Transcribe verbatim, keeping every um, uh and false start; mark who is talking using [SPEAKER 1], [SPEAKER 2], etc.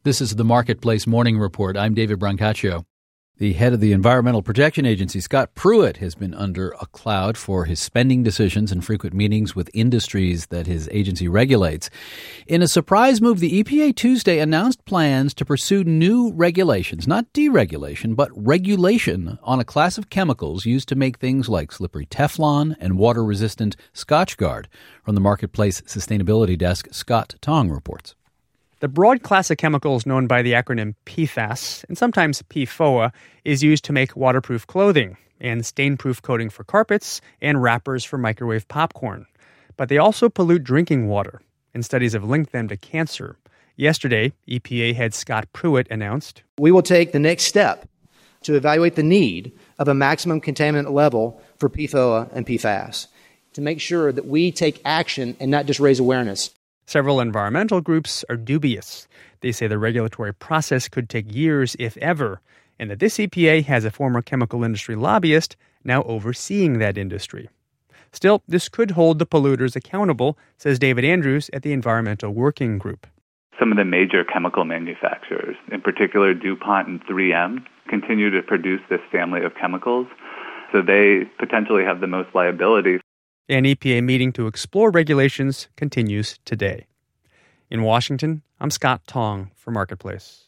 [SPEAKER 1] This is the Marketplace Morning Report. I'm David Brancaccio. The head of the Environmental Protection Agency, Scott Pruitt, has been under a cloud for his spending decisions and frequent meetings with industries that his agency regulates. In a surprise move, the E P A Tuesday announced plans to pursue new regulations, not deregulation, but regulation on a class of chemicals used to make things like slippery Teflon and water-resistant Scotchgard. From the Marketplace Sustainability Desk, Scott Tong reports.
[SPEAKER 2] The broad class of chemicals known by the acronym P FAS, and sometimes P F O A, is used to make waterproof clothing and stain-proof coating for carpets and wrappers for microwave popcorn. But they also pollute drinking water, and studies have linked them to cancer. Yesterday, E P A head Scott Pruitt announced,
[SPEAKER 3] "We will take the next step to evaluate the need of a maximum contaminant level for P F O A and P FAS to make sure that we take action and not just raise awareness."
[SPEAKER 2] Several environmental groups are dubious. They say the regulatory process could take years, if ever, and that this E P A has a former chemical industry lobbyist now overseeing that industry. Still, this could hold the polluters accountable, says David Andrews at the Environmental Working Group.
[SPEAKER 4] Some of the major chemical manufacturers, in particular DuPont and three M, continue to produce this family of chemicals, so they potentially have the most liability.
[SPEAKER 2] An E P A meeting to explore regulations continues today. In Washington, I'm Scott Tong for Marketplace.